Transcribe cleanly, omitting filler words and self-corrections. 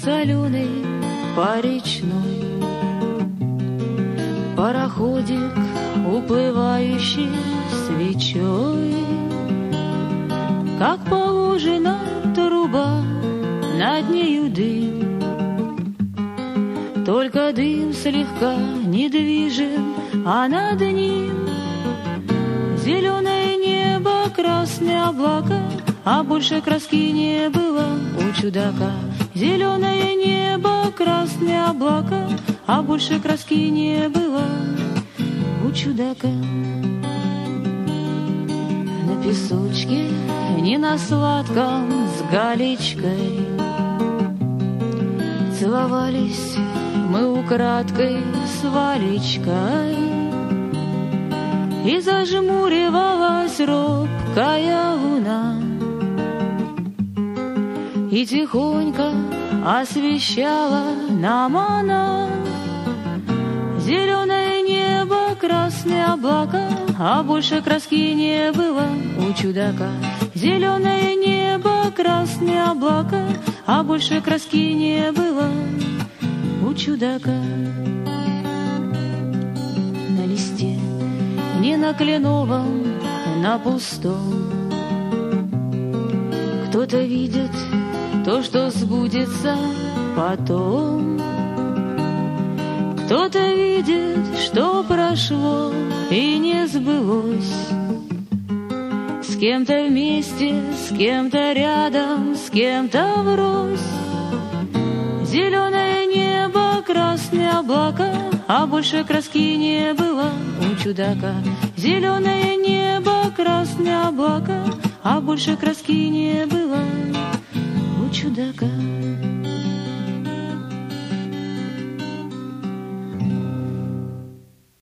соленый, по речной. Пароходик, уплывающий свечой, как положена труба, над нею дым. Только дым слегка недвижим, а над ним зеленое небо, красные облака, а больше краски не было у чудака. Зеленое небо, красные облака, а больше краски не было у чудака. На песочке, не на сладком, с галечкой целовались мы украдкой с Валечкой, и зажмуривалась робкая луна, и тихонько освещала нам она. Зеленое небо, красные облака, а больше краски не было у чудака. Зеленое небо, красные облака, а больше краски не было у чудака. На листе, не на кленовом, на пустом, кто-то видит то, что сбудется потом. Кто-то видит, что прошло и не сбылось. С кем-то вместе, с кем-то рядом, с кем-то врозь. Зеленое небо, красные облака, а больше краски не было у чудака. Зеленое небо, красные облака, а больше краски не было у чудака.